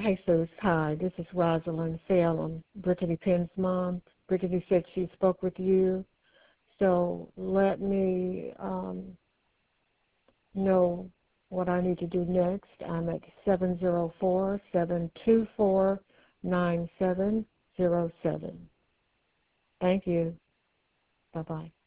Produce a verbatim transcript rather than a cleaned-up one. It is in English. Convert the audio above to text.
Jesus, hi. This is Rosalind Salem, Brittany Penn's mom. Brittany said she spoke with you. So let me um, know what I need to do next. I'm at seven zero four, seven two four, nine seven zero seven. Thank you. Bye-bye.